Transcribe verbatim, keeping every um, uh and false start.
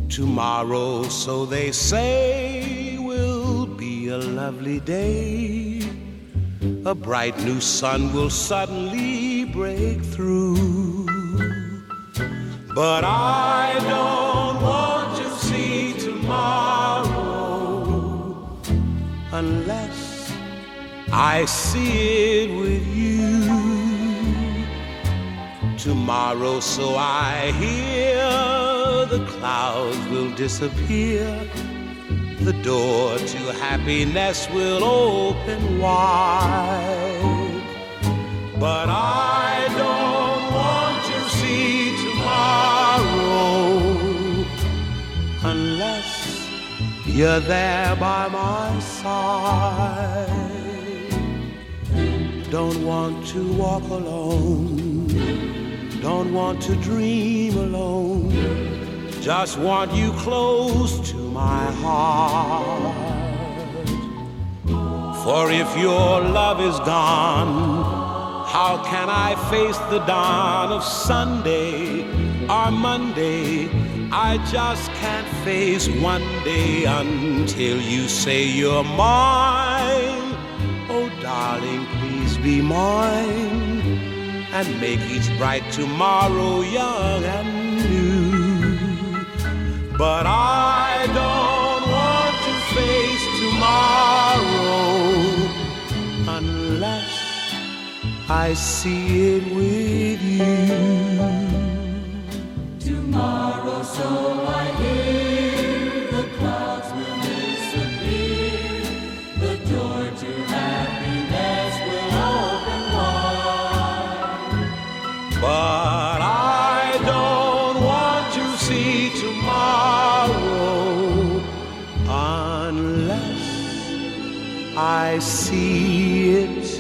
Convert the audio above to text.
Tomorrow, so they say, will be a lovely day. A bright new sun will suddenly break through. But I don't want to see tomorrow unless I see it with you. Tomorrow, so I hear, the clouds will disappear. The door to happiness will open wide. But I don't want to see tomorrow unless you're there by my side. Don't want to walk alone, don't want to dream alone, just want you close to my heart. For if your love is gone, how can I face the dawn of Sunday or Monday? I just can't face one day until you say you're mine. Oh, darling, please be mine and make each bright tomorrow young and new. But I don't want to face tomorrow unless I see it with you. Tomorrow, so I hear, the clouds will disappear. The door to happiness will open wide. But I don't want to see tomorrow unless I see it